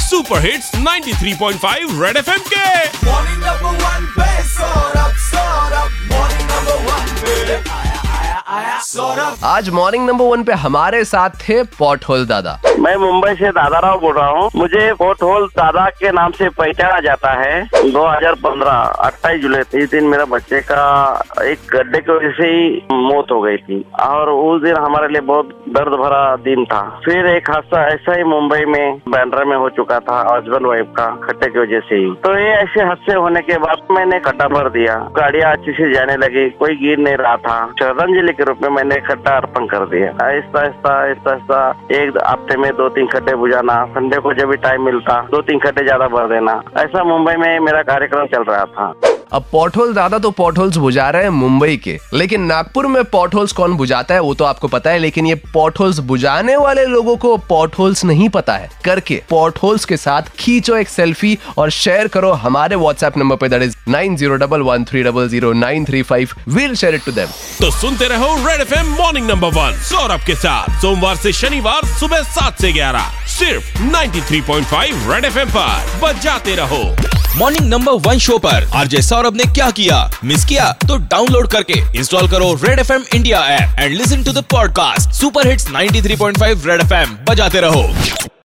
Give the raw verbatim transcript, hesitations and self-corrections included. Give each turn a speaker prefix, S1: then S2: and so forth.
S1: Super hits ninety three point five red FM के।
S2: Morning number one पे Saurabh Saurabh morning number one पे आया आया आया सौरभ।
S3: आज मॉर्निंग नंबर वन पे हमारे साथ थे पॉट होल दादा।
S4: मैं मुंबई से दादाराव बोल रहा हूँ। मुझे पॉट होल दादा के नाम से पहचाना जाता है। दो हज़ार पंद्रह अट्ठाईस जुलाई इस दिन मेरा बच्चे का एक गड्ढे की वजह से ही मौत हो गई थी और उस दिन हमारे लिए बहुत दर्द भरा दिन था। फिर एक हादसा ऐसा ही मुंबई में बैंड्रा में हो चुका था हस्बैंड वाइफ का खड्डे की वजह से ही। तो ये ऐसे हादसे होने के बाद मैंने खड्डा भर दिया, गाड़ियाँ अच्छी से जाने लगी, कोई गिर नहीं रहा था। श्रद्धांजलि के रूप में मैंने खड्डा अर्पण कर दिया। आहिस्ता आहिस्ता आहिस्ता आहिस्ता एक हफ्ते में दो तीन खड्डे बुझाना, संडे को जब भी टाइम मिलता दो तीन खड्डे ज्यादा भर देना, ऐसा मुंबई में मेरा कार्यक्रम चल रहा था।
S3: अब पॉट होल दादा तो पॉट होल्स बुझा रहे हैं मुंबई के, लेकिन नागपुर में पॉट होल्स कौन बुझाता है वो तो आपको पता है, लेकिन ये पॉट होल्स बुझाने वाले लोगों को पॉट होल्स नहीं पता है। करके पॉट होल्स के साथ खींचो एक सेल्फी और शेयर करो हमारे व्हाट्सएप नंबर पे, that is nine zero one one three zero zero nine three five. We'll share it to them.
S1: तो सुनते रहो red FM morning number one Saurabh के साथ सोमवार से शनिवार सुबह सात से ग्यारह सिर्फ ninety three point five red FM पर बजाते रहो।
S5: मॉर्निंग नंबर वन शो पर आरजे सौरभ ने क्या किया मिस किया तो डाउनलोड करके इंस्टॉल करो red FM India app and listen to the podcast super hits ninety three point five red FM बजाते रहो।